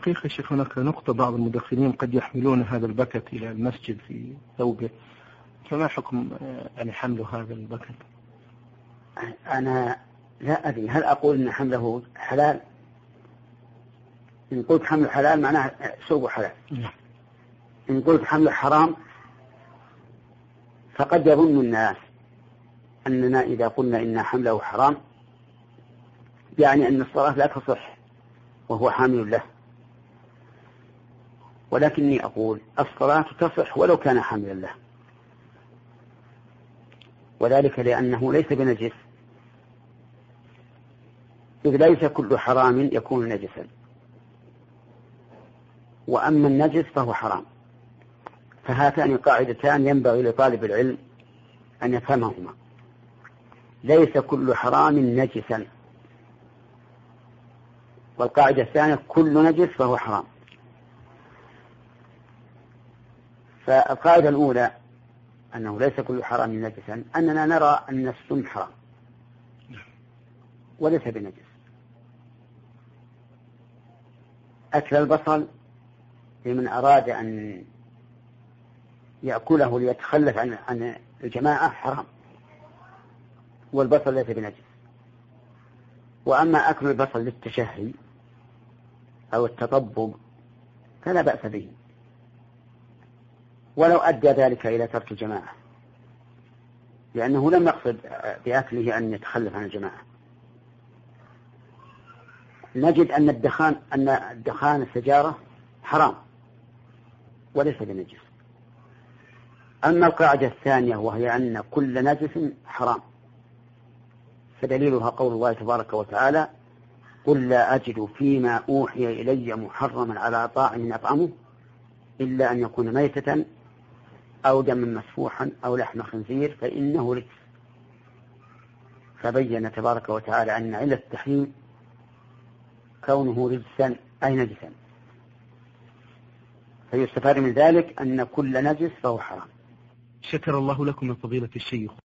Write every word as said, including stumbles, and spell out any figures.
الحقيقة شيخ هناك نقطة، بعض المدخنين قد يحملون هذا البكت إلى المسجد في ثوبه، فما حكم يعني حمل هذا البكت؟ أنا لا أدري هل أقول أن حمله حلال؟ إن قلت حمله حلال معناه شربه حلال. إن قلت حمله حرام فقد يظن الناس أننا إذا قلنا إن حمله حرام يعني أن الصلاة لا تصح وهو حامل له، ولكني أقول الصلاة تصح ولو كان حاملا له، وذلك لأنه ليس بنجس، إذ ليس كل حرام يكون نجسا، وأما النجس فهو حرام. فهاتان قاعدتان ينبغي لطالب العلم أن يفهمهما: ليس كل حرام نجسا، والقاعدة الثانية: كل نجس فهو حرام. فالقاعدة الأولى أنه ليس كل حرام نجسا، أننا نرى أن السم حرام وليس بنجس. أكل البصل لمن أراد أن يأكله ليتخلف عن عن الجماعة حرام، والبصل ليس بنجس. وأما أكل البصل للتشهي أو التطبب فلا بأس به، ولو أدى ذلك إلى ترك الجماعة، لأنه لم يقصد بأكله أن يتخلف عن الجماعة. نجد أن الدخان أن الدخان السجارة حرام وليس بنجس. أما القاعدة الثانية وهي أن كل نجس حرام، فدليلها قول الله تبارك وتعالى: قل لا أجد فيما أوحي إلي محرما على طاعم يطعمه إلا أن يكون ميتة أو دما مسفوحا أو لحم خنزير فإنه رجس. فبين تبارك وتعالى أن علة التحريم كونه رجسا أي نجسا، فيستفاد من ذلك أن كل نجس فهو حرام. شكر الله لكم يا فضيلة الشيخ.